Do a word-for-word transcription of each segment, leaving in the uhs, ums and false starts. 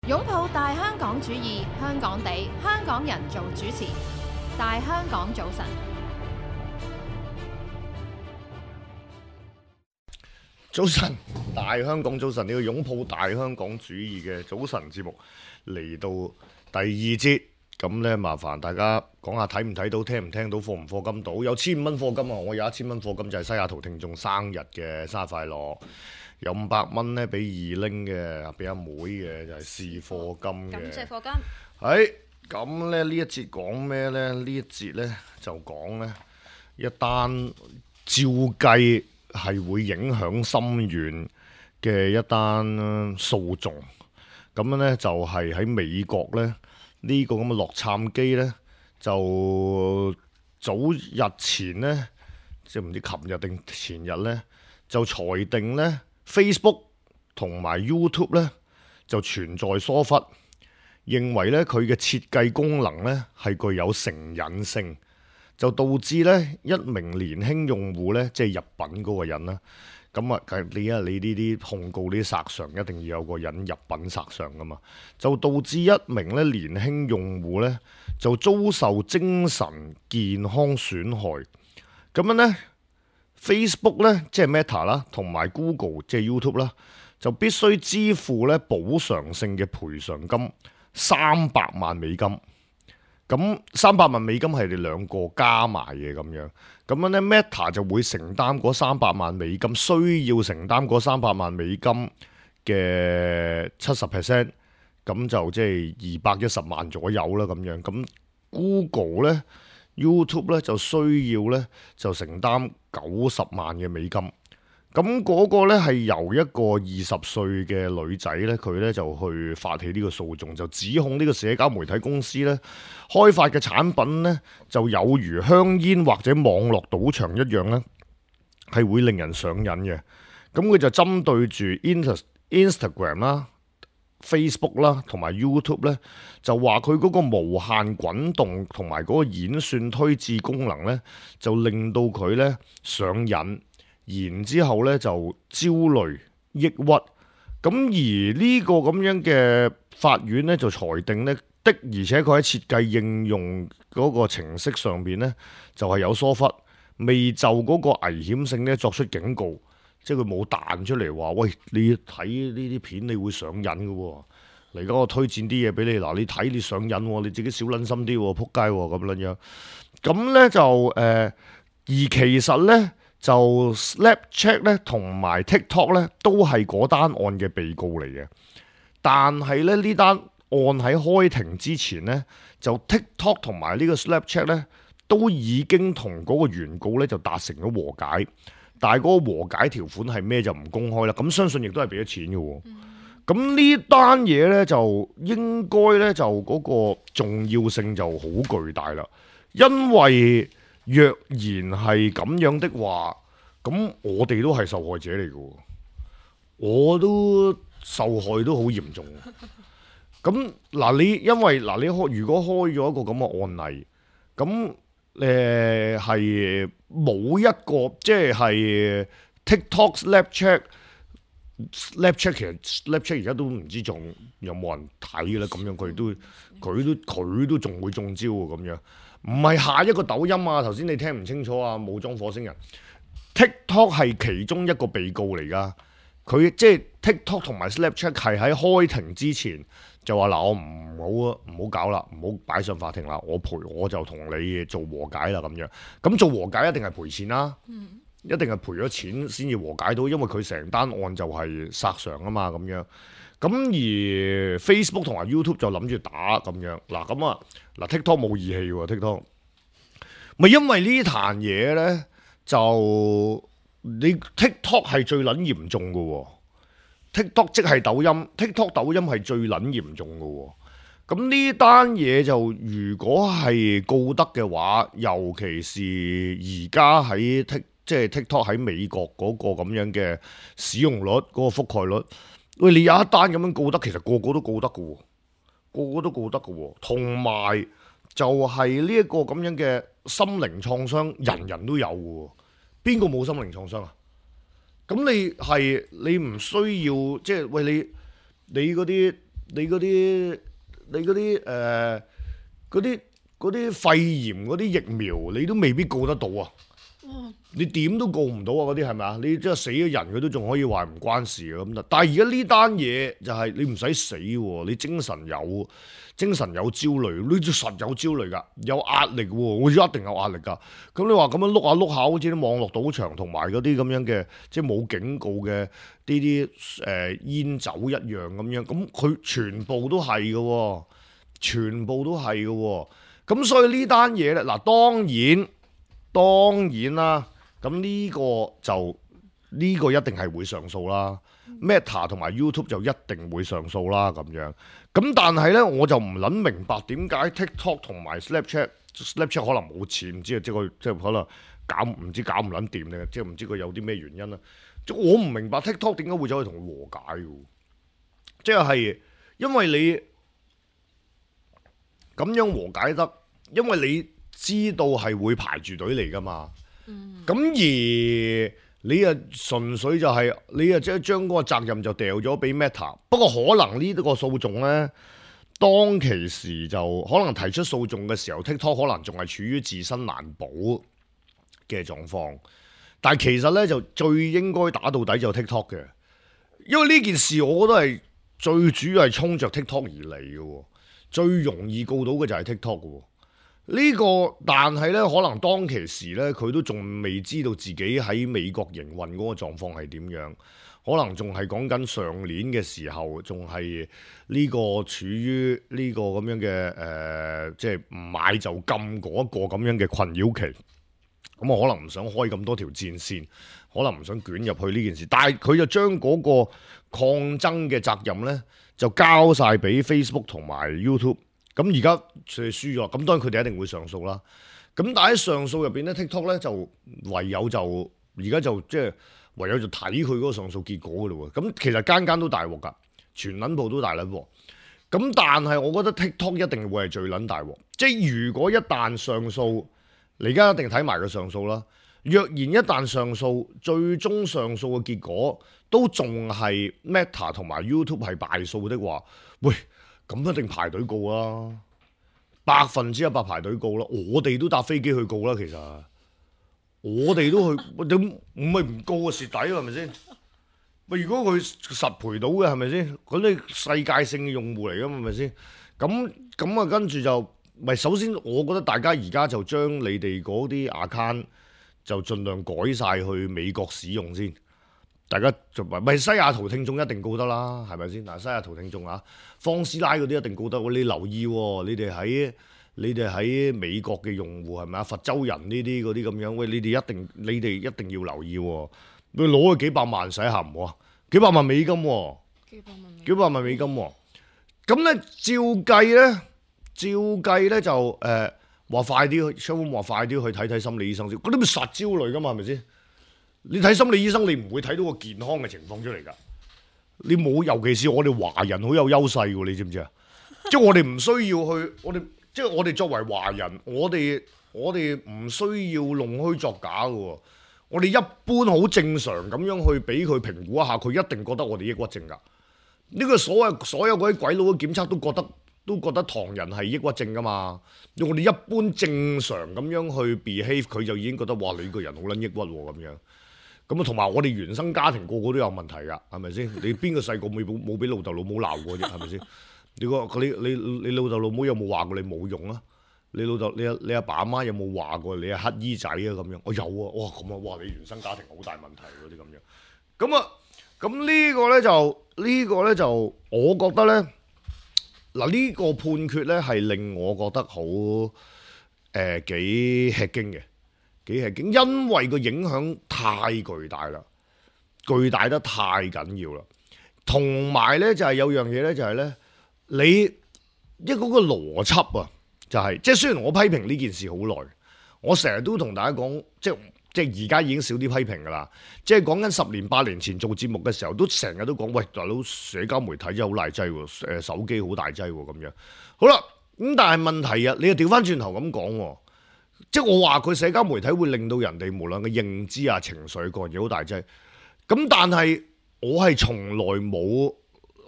擁抱大香港主義，香港地，香港人做主持。大香港早晨， 早晨，大香港早晨，你要擁抱大香港主義嘅早晨節目嚟到第二節，咁呢，麻煩大家講下睇唔睇到，聽唔聽到，課唔課金到？有千五蚊課金啊！我有一千蚊課金就係西雅圖聽眾生日嘅生日快樂。有五百蚊咧，俾二拎嘅，俾阿妹嘅，就係試課金嘅。 感謝課金。 係咁咧，呢一節講咩呢？呢一節呢，就講呢一單照計係會影響深遠嘅一單訴訟。咁樣呢，就係喺美國呢，呢個咁嘅洛杉磯呢，就早日前呢，即係唔知琴日定前日呢，就裁定呢。Facebook 同埋 YouTube 咧就存在疏忽，認為咧佢嘅設計功能咧係具有成癮性，就導致咧一名年輕用戶咧即係入稟嗰個人啦。咁啊，你啊你呢啲控告呢啲索償一定要有個人入稟索償噶嘛，就導致一名咧年輕用戶咧就遭受精神健康損害。咁樣咧。Facebook 咧即係 Meta 啦，同埋 Google 即係 YouTube 啦，就必須支付咧補償性嘅賠償金三百萬美金。咁三百萬美金係你兩個加埋嘅咁樣。咁樣咧 Meta 就會承擔嗰三百萬美金，需要承擔嗰三百萬美金嘅七十 percent， 咁就即係二百一十萬左右啦咁樣。咁 Google 咧。YouTube 咧就需要咧就承擔九十萬嘅美金，咁嗰個咧係由一個二十歲嘅女仔咧，佢咧就去發起呢個訴訟，就指控呢個社交媒體公司咧開發嘅產品咧就有如香煙或者網絡賭場一樣咧，係會令人上癮嘅。咁佢就針對住 Instagram 啦、Facebook 啦同埋 YouTube 咧，就話佢嗰個無限滾動同埋嗰個演算推薦功能咧，就令到佢咧上癮，然之後咧就焦慮、抑鬱。咁而呢個咁樣嘅法院咧就裁定咧的，而且佢喺設計應用嗰個程式上邊咧就係有疏忽，未就嗰個危險性咧作出警告。即係佢冇彈出嚟話，喂，你睇呢啲片你會上癮嘅喎。嚟緊我推薦啲嘢俾你，嗱你睇你上癮喎，你自己小撚心啲喎，撲街喎咁樣樣。咁咧就誒、呃，而其實咧就 Snapchat 咧同埋 TikTok 咧都係嗰單案嘅被告嚟嘅。但係咧呢單案喺開庭之前咧，就 TikTok 同埋呢個 Snapchat 咧都已經同嗰個原告咧就達成咗和解。但係嗰個和解條款係咩就唔公開啦，咁相信亦都係俾咗錢嘅喎。咁、嗯、呢單嘢呢，就應該呢，就嗰個重要性就好巨大啦，因為若然係咁樣的話，咁我哋都係受害者嚟嘅，我都受害都好嚴重。咁嗱你因為嗱你開如果開咗一個咁嘅案例，咁。誒係冇一個即係 TikTok、Snapchat、Snapchat 其實 Snapchat 而家都唔知仲有冇人睇嘅啦，咁樣佢都佢都佢都仲會中招喎，咁樣唔係下一個抖音啊！頭先你聽唔清楚啊！武裝火星人 TikTok 係其中一個被告嚟㗎，佢即係 TikTok 同埋 Snapchat 係喺開庭之前。就話嗱，我唔好啊，唔好搞啦，唔好擺上法庭啦，我賠我就同你做和解啦咁樣。咁做和解一定係賠錢啦，嗯、一定係賠咗錢先至和解到，因為佢成單案就係索償啊嘛咁樣。咁而 Facebook 同埋 YouTube 就諗住打咁樣。嗱咁啊，嗱 TikTok 冇義氣喎 TikTok，咪因為呢壇嘢咧就你 TikTok 係最撚嚴重嘅喎。TikTok 即係抖音 ，TikTok 抖音係最撚嚴重嘅喎。咁呢單嘢就如果係告得嘅話，尤其是而家喺 Tik 即係 TikTok 喺美國嗰個咁樣嘅使用率嗰、嗰個覆蓋率，喂你有一單咁樣告得，其實個個都告得嘅喎，個個都告得嘅喎。同埋就係呢一個咁樣嘅心靈創傷，人人都有嘅喎，邊個冇心靈創傷啊？咁你係你唔需要即係喂你你嗰啲你嗰啲你嗰啲誒嗰啲嗰啲肺炎嗰啲疫苗，你都未必告得到啊！你點都告唔到啊！嗰啲係咪啊？你即係死咗人，佢都仲可以話唔關事啊咁。但係而家呢單嘢就係你唔使死喎，你精神有精神有焦慮，你都實有焦慮㗎，有壓力喎，我一定有壓力㗎。咁你話咁樣碌下碌下，好似啲網絡賭場同埋嗰啲咁樣嘅，即係冇警告嘅呢啲誒煙酒一樣咁樣，咁佢全部都係嘅喎，全部都係嘅喎。咁所以呢單嘢咧，嗱當然當然啦。咁呢個就呢、這個一定係會上訴啦 ，Meta 同埋 YouTube 就一定會上訴啦咁樣。咁但係咧，我就唔撚明白點解 TikTok 同埋 Snapchat，Snapchat 可能冇錢，唔知啊，即係佢即係可能搞唔知搞唔撚掂咧，即係唔知佢有啲咩原因啦。即我唔明白 TikTok 點解會走去同佢和解嘅，即係因為你咁樣和解得，因為你知道係會排住隊嚟㗎嘛。咁、嗯、而你啊純粹就係、是、你啊即係將嗰個責任就掉咗俾 Meta， 不過可能呢個訴訟呢，當其時就可能提出訴訟嘅時候 TikTok 可能仲係處於自身難保嘅狀況，但係其實呢，就最應該打到底就 TikTok 嘅，因為呢件事我覺得係最主要係衝着 TikTok 而嚟嘅，最容易告到嘅就係 TikTok 嘅。呢、這個，但係咧，可能當其時咧，佢都仲未知道自己喺美國營運嗰個狀況係點樣，可能仲係講緊上年嘅時候，仲係呢個處於呢個咁樣嘅誒、呃，即係唔買就禁嗰一個咁樣嘅困擾期。咁我可能唔想開咁多條戰線，可能唔想捲入去呢件事，但係佢就將嗰個抗爭嘅責任咧，就交晒俾 Facebook 同埋 YouTube。咁而家佢哋輸咗，咁當然佢哋一定會上訴啦。咁但係喺上訴入邊咧 ，TikTok 咧就唯有就而家就即係唯有就睇佢嗰個上訴結果噶啦喎。咁其實間間都大鑊㗎，全撚部都大撚鑊。咁但係我覺得 TikTok 一定會係最撚大鑊。即係如果一旦上訴，你而家一定睇埋個上訴啦。若然一旦上訴，最終上訴嘅結果都仲係 Meta 同埋 YouTube 係敗訴的話，喂！咁一定排隊告啦，百分之一百排隊告啦。我哋都搭飛機去告啦，其實我哋都去，點唔係唔告啊？蝕底係咪先？咪如果佢實賠到嘅係咪先？咁你世界性嘅用戶嚟㗎嘛係咪先？咁咁啊，跟住就咪首先，我覺得大家而家就將你哋嗰啲 account 就盡量改晒去美國使用先。大家就咪西雅圖聽眾一定告得啦，係咪先？嗱，西雅圖聽眾啊，方師奶嗰啲一定告得。你留意喎、哦，你哋喺你哋喺美國嘅用戶係咪啊？佛州人呢啲嗰啲咁樣，喂，你哋一定你哋一定要留意喎、哦。你攞去幾百萬使下唔好啊？幾百萬美金喎、哦，幾百萬美金，幾百萬美金喎、哦。咁咧照計咧，照計咧就誒話、呃、快啲去，商會話快啲去睇睇心理醫生先。嗰啲咪實焦慮噶嘛，係咪先？你睇心理醫生，你唔會睇到個健康嘅情況出嚟㗎。你冇，尤其是我哋華人好有優勢喎，你知唔知啊？即係我哋唔需要去，我哋即係我哋作為華人，我哋我哋唔需要弄虛作假㗎。我哋一般好正常咁樣去俾佢評估一下，佢一定覺得我哋抑鬱症㗎。呢個所謂所有嗰啲鬼佬嘅檢測都覺得都覺得唐人係抑鬱症㗎嘛。我哋一般正常咁樣去 behave，佢就已經覺得哇，你個人好撚抑鬱喎咁樣。咁啊，同埋我哋原生家庭個個都有問題㗎，係咪先？你邊個細個冇冇俾老豆老母鬧過啫？係咪先？你個你你你老豆老母有冇話過你冇用啊？你老豆你阿你阿爸阿媽有冇話過你係乞衣仔啊？咁樣我有啊，哇咁啊，哇你原生家庭好大問題嗰啲咁樣。咁啊，咁呢個咧就呢個咧就我覺得咧嗱呢個判決咧係令我覺得好誒幾吃驚嘅。幾係驚，因為個影響太巨大啦，巨大得太緊要啦。同埋咧就係、是、有樣嘢咧就係、是、咧，你一嗰個邏輯啊，就係、是、即係雖然我批評呢件事好耐，我成日都同大家講，即係即係而家已經少啲批評噶啦。即係講緊十年八年前做節目嘅時候，都成日都講，喂大佬社交媒體真係好大劑喎，誒手機好大劑喎咁樣。好啦，咁但係問題啊，你又調翻轉頭咁講喎。即係我話佢社交媒體會令到人哋無論嘅認知啊、情緒個人嘢好大劑，咁但係我係從來冇，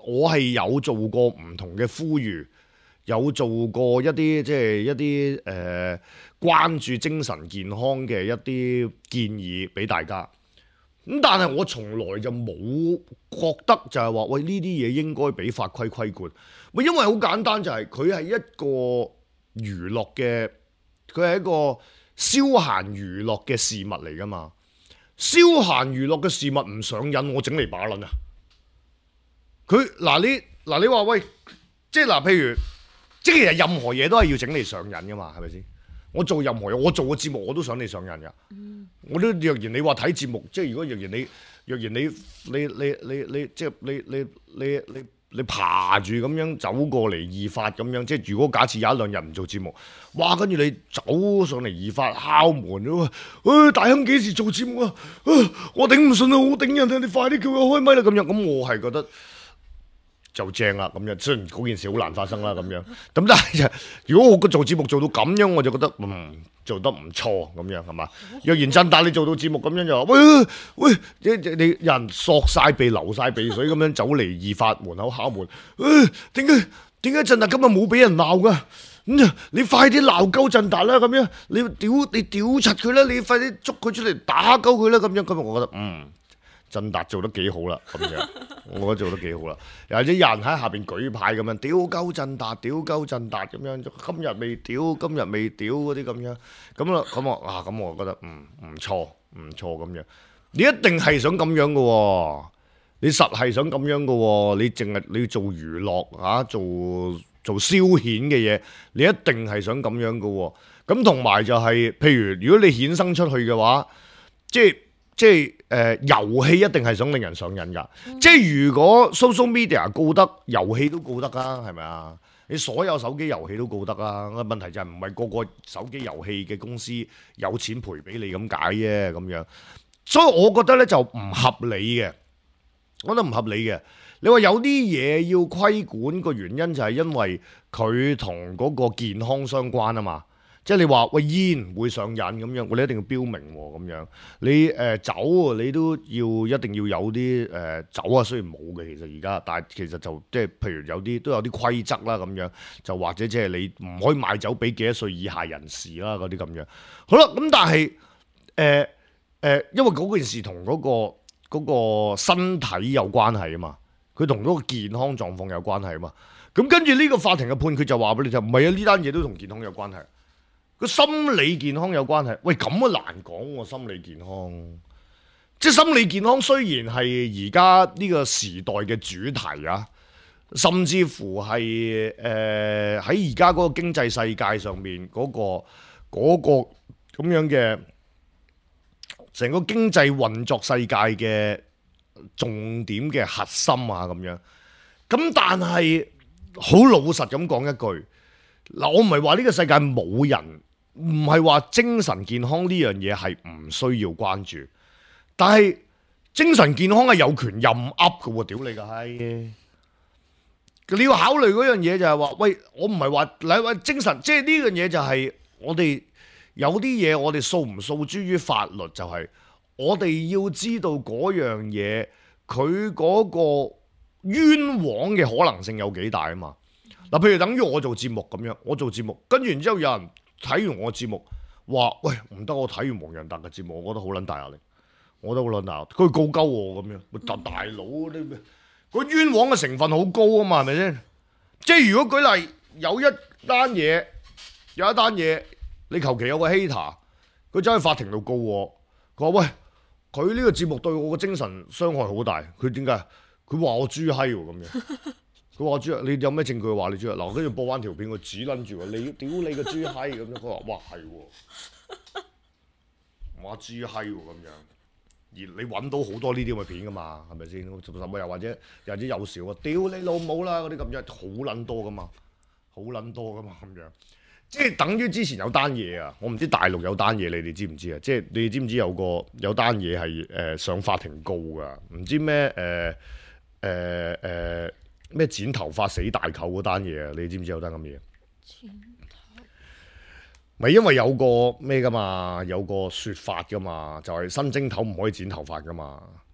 我係有做過唔同嘅呼籲，有做過一啲即係一啲誒、呃、關注精神健康嘅一啲建議俾大家。咁但係我從來就冇覺得就係話喂呢啲嘢應該俾法規規管。喂，因為好簡單就係佢係一個娛樂嘅，佢係一個消閒娛樂嘅事物嚟㗎嘛。消閒娛樂嘅事物唔上癮，我整嚟把撚啊！佢嗱你嗱你話喂，即係嗱譬如，即係其實任何嘢都係要整嚟上癮㗎嘛，係咪先？我做任何嘢，我做個節目我都想你上癮㗎。嗯、我都若然你話睇節目，即係如果若然你若然你你你你你即係你你你你你爬住咁樣走過嚟二發咁樣，即係如果假設有一兩日唔做節目，哇！跟住你走上嚟二發敲門咯，誒、哎、大亨幾時做節目啊？啊我頂唔順啊，我頂人啊！你快啲叫佢開咪啦咁樣，咁我係覺得就正啦咁樣。雖然嗰件事好難發生啦咁樣，咁但係就如果我做節目做到咁樣，我就覺得嗯做得唔錯咁樣係嘛？若然振達你做到節目咁樣就話喂喂，你你有人索晒鼻流晒鼻水咁樣走嚟二發門口敲門，誒點解點解振達今日冇俾人鬧㗎？咁你快啲鬧鳩振達啦咁樣，你屌你屌柒佢啦，你快啲捉佢出嚟打鳩佢啦咁樣。今日我覺得嗯。振達做得幾好啦，咁樣我覺得做得幾好啦。又或者有人喺下邊舉牌咁樣，屌鳩振達，屌鳩振達咁樣，今日未屌，今日未屌嗰啲咁樣，咁啦，咁我啊，咁我覺得嗯唔錯，唔錯咁樣。你一定係想咁樣嘅喎，你實係想咁樣嘅喎，你淨係你要做娛樂嚇，做做消遣嘅嘢，你一定係想咁樣嘅喎。咁同埋就係，譬如如果你衍生出去嘅話，即係。即係誒、呃、遊戲一定係想令人上癮㗎，嗯、即係如果 social media 告得，遊戲都告得啊，係咪啊？你所有手機遊戲都告得啊，問題就係唔係個個手機遊戲嘅公司有錢賠俾你咁解啫咁樣，所以我覺得咧就唔合理嘅，我覺得唔合理嘅。你話有啲嘢要規管個原因就係因為佢同嗰個健康相關啊嘛。即係你話喂煙會上癮咁樣，我哋一定要標明喎咁樣。你誒、呃、酒你都要一定要有啲誒、呃、酒啊，雖然冇嘅其實而家，但係其實就即係譬如有啲都有啲規則啦咁樣，就或者即係你唔可以賣酒俾幾多歲以下人士啦嗰啲咁樣。好啦，咁但係誒誒，因為嗰件事同嗰、嗰個嗰個身體有關係啊嘛，佢同嗰個健康狀況有關係啊嘛。咁跟住呢個法庭嘅判決就話俾你聽，唔係啊，呢單嘢都同健康有關係。個心理健康有關係，喂咁啊難講喎，心理健康，即係心理健康雖然係而家呢個時代嘅主題啊，甚至乎係誒喺而家嗰個經濟世界上面嗰個嗰個咁樣嘅成個經濟運作世界嘅重點嘅核心啊咁樣，咁但係好老實咁講一句，嗱我唔係話呢個世界冇人。唔係話精神健康呢樣嘢係唔需要關注，但係精神健康係有權任噏嘅喎，屌你個閪！你要考慮嗰樣嘢就係話，喂，我唔係話你話精神，即係呢樣嘢就係我哋有啲嘢我哋訴唔訴諸於法律，就係我哋要知道嗰樣嘢佢嗰個冤枉嘅可能性有幾大啊嘛。嗱，譬如等於我做節目咁樣，我做節目跟住然之後有人。睇完我節目，話喂唔得，我睇完黃洋達嘅節目，我覺得好撚大壓力，我覺得好撚大壓力，佢告鳩我咁樣，大大佬啲個冤枉嘅成分好高啊嘛，係咪先？即係如果舉例有一單嘢，有一單嘢，你求其有個 hater，佢走去法庭度告我，佢話喂，佢呢個節目對我嘅精神傷害好大，佢點解？佢話我豬閪喎咁樣。佢話豬，你有咩證據話你豬？嗱，跟住播翻條片，佢指撚住喎，你屌你個豬閪咁樣。佢話：哇係喎，話豬閪喎咁樣。而你揾到好多呢啲咁嘅片噶嘛，係咪先？甚至又或者又或者有少啊，屌你老母啦嗰啲咁樣，好撚多噶嘛，好撚多噶嘛咁樣。即係等於之前有單嘢啊，我唔知大陸有單嘢，你哋知唔知啊？即係你哋知唔知有個有單嘢係誒上法庭告噶？唔知咩誒誒誒？呃呃呃咩剪頭髮死大舅嗰單嘢啊？你知唔知有單咁嘢？剪頭咪因為有個咩噶嘛，有個說法噶嘛，就係、是、新正頭唔可以剪頭髮噶嘛。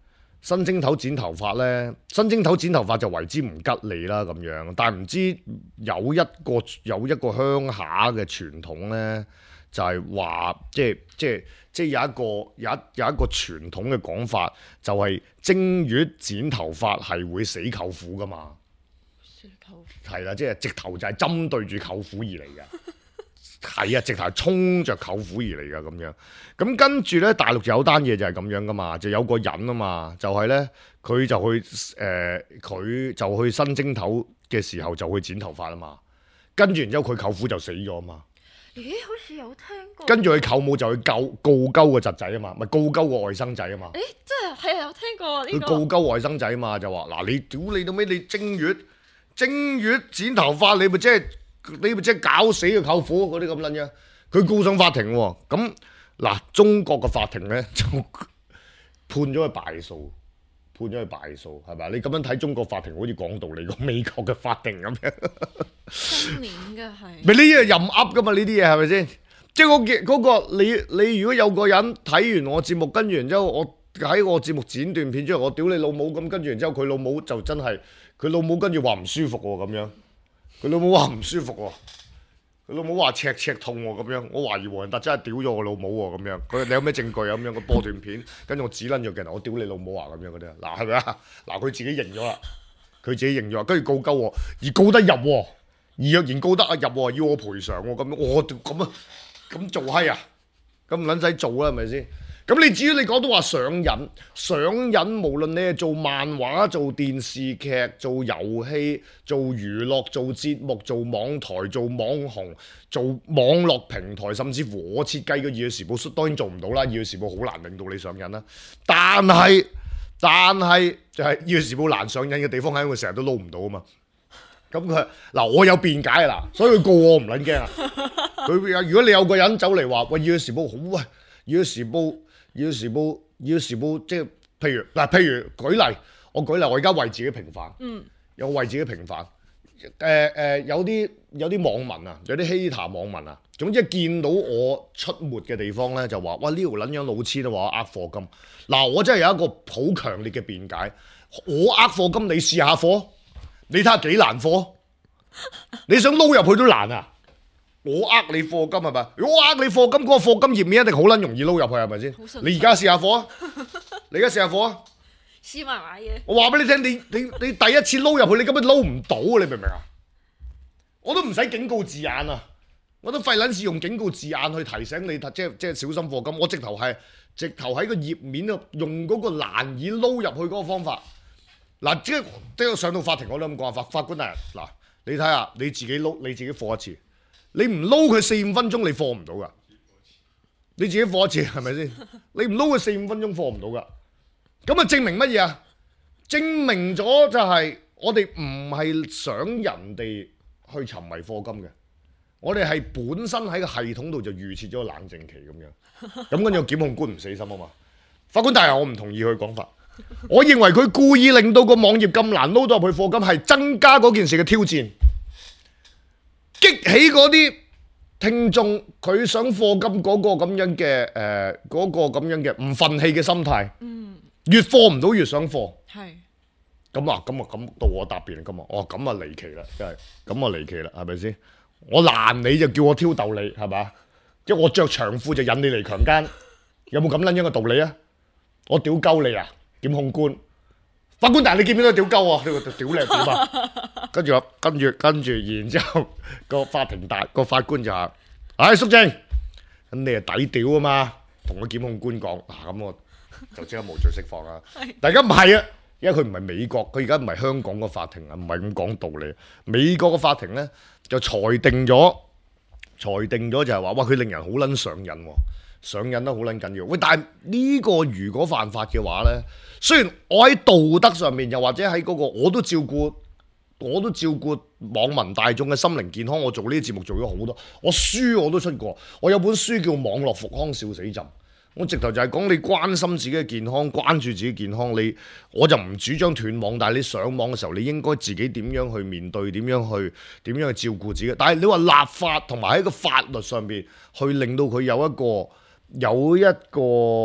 新正頭剪頭髮呢，新正頭剪頭髮就為之唔吉利啦咁樣。但係唔知有一個有一個鄉下嘅傳統呢，就係話即係即係即係有一個有一有一個傳統嘅講法，就係正月剪頭髮係會死舅父噶嘛。死舅父係啦，即係直頭就係針對住舅父而嚟嘅。係啊，直頭係衝着舅父而嚟噶咁樣。咁跟住咧，大陸就有單嘢就係咁樣噶嘛，就有個人啊嘛，就係咧佢就去誒，佢、呃、就去新正頭嘅時候就去剪頭髮啊嘛。跟住然之後佢舅父就死咗啊嘛。 咦？好似有聽過。 跟住佢舅母就去告告鳩個侄仔啊嘛，咪告鳩個外甥仔啊嘛。 誒，真係係啊，有聽過呢、呢個。 佢告鳩外甥仔啊嘛，就話嗱，你屌你到尾你正月正月剪頭髮，你咪即係。你咪即係搞死個舅父嗰啲咁撚樣，佢告上法庭喎。咁嗱，中國嘅法庭咧就判咗佢敗訴，判咗佢敗訴係咪？你咁樣睇中國法庭好似講道理過美國嘅法庭咁樣。 今年嘅係咪呢啲係任噏噶嘛？呢啲嘢係咪先？即係我嘅嗰個你你如果有個人睇完我節目，跟住然之後我喺我節目剪段片之後，我屌你老母咁，跟住然之後佢老母就真係佢老母跟住話唔舒服喎咁樣。佢老母話唔舒服喎，佢老母話赤赤痛喎咁樣，我懷疑黃仁達真係屌咗我老母喎咁樣。佢你有咩證據啊咁樣？佢播段片，跟住我指撚咗嘅人，我屌你老母啊咁樣嗰啲啊，嗱係咪啊？嗱佢自己認咗啦，佢自己認咗，跟住告鳩我，而告得入喎，而若然告得啊入喎，要我賠償喎咁樣，我咁啊咁做閪啊，咁唔撚使做啦係咪先？咁你至於你講到話上癮，上癮無論你係做漫畫、做電視劇、做遊戲、做娛樂、做節目、做網台、做網紅、做網絡平台，甚至乎我設計嘅《二月時報》當然做唔到啦，《二月時報》好難令到你上癮啦。但係但係就係《二月時報》難上癮嘅地方係因為成日都撈唔到啊嘛。咁佢嗱我有辯解啊嗱，所以佢告我唔撚驚啊。佢如果你有個人走嚟話喂《二月時報》好喂，《二月時報》。要時報，要時報，即係譬如嗱，譬如舉例，我舉例，我而家為自己平反，嗯，有為自己平反，誒、呃、誒、呃，有啲有啲網民啊，有啲希塔網民啊，總之見到我出沒嘅地方咧，就話哇呢條撚樣老千都話我呃課金，嗱我真係有一個好強烈嘅辯解，我呃課金，你試下課，你睇下幾難課，你想撈入去都難啊！我呃你課金係咪？如果我呃你課金，嗰、那個課金頁面一定好撚容易撈入去係咪先？你而家試下課啊！你而家試下課啊！ 試埋買嘢。我話俾你聽，你你你第一次撈入去，你根本撈唔到啊！你明唔明啊？我都唔使警告字眼啊！我都費撚事用警告字眼去提醒你，即係即係小心課金。我直頭係直頭喺個頁面度用嗰個難以撈入去嗰個方法。嗱，即係即係上到法庭我都咁講，法法官大人嗱，你睇下你自己撈，你自己課一次。你唔撈佢四五分鐘，你課唔到噶。你自己課一次係咪先？你唔撈佢四五分鐘課唔到噶。咁啊證明乜嘢啊？證明咗就係我哋唔係想人哋去沉迷課金嘅。我哋係本身喺個系統度就預設咗個冷靜期咁樣。咁跟住檢控官唔死心啊嘛。法官大人，我唔同意佢講法。我認為佢故意令到個網頁咁難撈到入去課金，係增加嗰件事嘅挑戰。激起嗰啲聽眾佢想課金嗰個咁樣嘅誒嗰個咁樣嘅唔憤氣嘅心態，嗯，越課唔到越想課，係咁啊咁啊咁到我答辯啦咁啊，哦咁啊離奇啦，真係咁啊離奇啦，係咪先？我攔你就叫我挑逗你係咪？即係我着長褲就引你嚟強姦，有冇咁撚樣嘅道理啊？我屌鳩你啊，檢控官！法官大人，你見唔見到屌鳩啊？屌你點啊？跟住跟住跟住，然之後個法庭大個法官就話：唉，肅正，咁你係抵屌啊嘛？同個檢控官講，嗱咁我就即刻無罪釋放啦。但而家唔係啊，因為佢唔係美國，佢而家唔係香港個法庭啊，唔係咁講道理。美國個法庭咧就裁定咗，裁定咗就係話：哇，佢令人好撚上癮喎。上癮得好撚緊要，喂！但係呢個如果犯法嘅話呢，雖然我喺道德上面，又或者喺嗰個我都照顧，我都照顧網民大眾嘅心靈健康，我做呢啲節目做咗好多，我書我都出過，我有本書叫《網絡復康笑死朕》，我直頭就係講你關心自己嘅健康，關注自己健康，你我就唔主張斷網，但係你上網嘅時候，你應該自己點樣去面對，點樣去點樣去照顧自己。但係你話立法同埋喺個法律上邊去令到佢有一個。有一個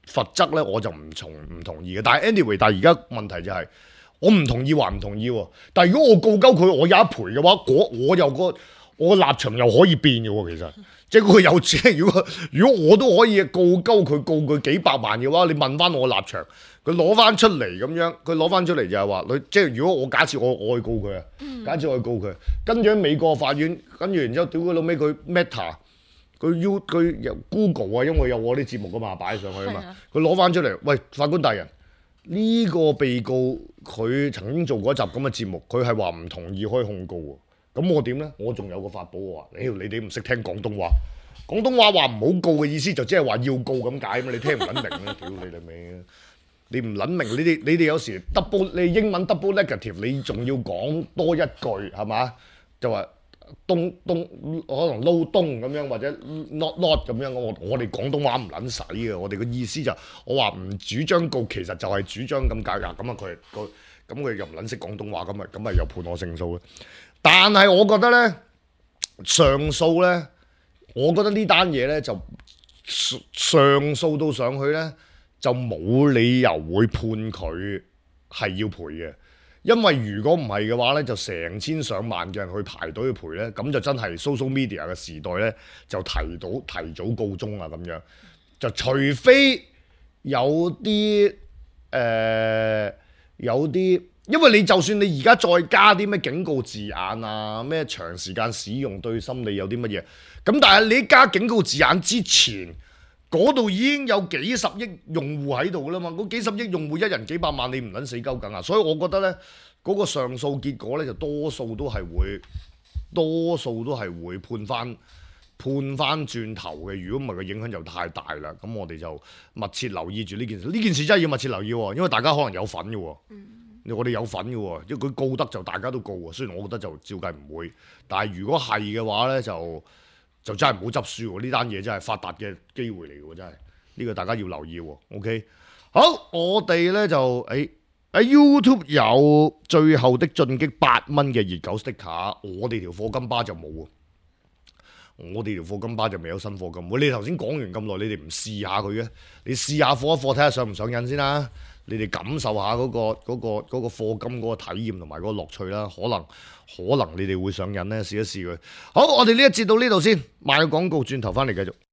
罰則咧，我就唔從唔同意嘅。但係 anyway，但係而家問題就係、是、我唔同意還唔同意喎。但係如果我告鳩佢，我有一賠嘅話，我我有個我個立場又可以變嘅喎。其實即係佢有即係如果如果我都可以告鳩佢告佢幾百萬嘅話，你問翻我立場，佢攞翻出嚟咁樣，佢攞翻出嚟就係話，即係如果我假設我我去告佢啊，假設我去告佢，跟住喺美國法院，跟住然之後屌佢老尾佢 Meta。佢 U 佢由 Google 啊，因為有我啲節目噶嘛，擺上去啊嘛。佢攞翻出嚟，喂法官大人，呢、這個被告佢曾經做過一集咁嘅節目，佢係話唔同意開控告喎。咁我點咧？我仲有個法寶，我話，屌你哋唔識聽廣東話，廣東話話唔好告嘅意思就即係話要告咁解嘛。你聽唔撚明咧？屌你老味！你唔撚明？你哋你哋有時 double 你英文 double negative，你仲要講多一句係嘛？就話。東東可能撈東咁樣或者 not not 咁樣，我我哋廣東話唔撚使嘅，我哋嘅意思就我話唔主張告，其實就係主張咁解㗎。咁啊佢個咁佢又唔撚識廣東話，咁咪咁咪又判我勝訴咧。但係我覺得咧上訴咧，我覺得呢單嘢咧就上訴到上去咧就冇理由會判佢係要賠嘅。因為如果唔係嘅話咧，就成千上萬嘅人去排隊去賠咧，咁就真係 social media 嘅時代咧，就提到提早告終啊咁樣。就除非有啲誒、呃、有啲，因為你就算你而家再加啲咩警告字眼啊，咩長時間使用對心理有啲乜嘢，咁但係你加警告字眼之前，嗰度已經有幾十億用戶喺度啦嘛，嗰幾十億用戶一人幾百萬，你唔撚死鳩梗啊！所以我覺得咧，嗰、嗰個上訴結果咧就多數都係會，多數都係會判翻判翻轉頭嘅。如果唔係個影響就太大啦，咁我哋就密切留意住呢件事。呢件事真係要密切留意喎，因為大家可能有份嘅喎。嗯、我哋有份嘅喎，因為佢告得就大家都告喎。雖然我覺得就照計唔會，但係如果係嘅話咧就。就真係唔好執輸喎！呢單嘢真係發達嘅機會嚟嘅喎，真係呢、呢個大家要留意喎。OK，好，我哋咧就誒喺 YouTube 有最後的進擊八蚊嘅熱狗 sticker，我哋條課金巴就冇喎。我哋條課金巴就未有新課金。你頭先講完咁耐，你哋唔試下佢嘅？你試下課一課睇下上唔上癮先啦。你哋感受下嗰、嗰個嗰、嗰個嗰、嗰個課金嗰個體驗同埋嗰個樂趣啦。可能可能你哋會上癮咧，試一試佢。好，我哋呢一節到呢度先，賣個廣告，轉頭翻嚟繼續。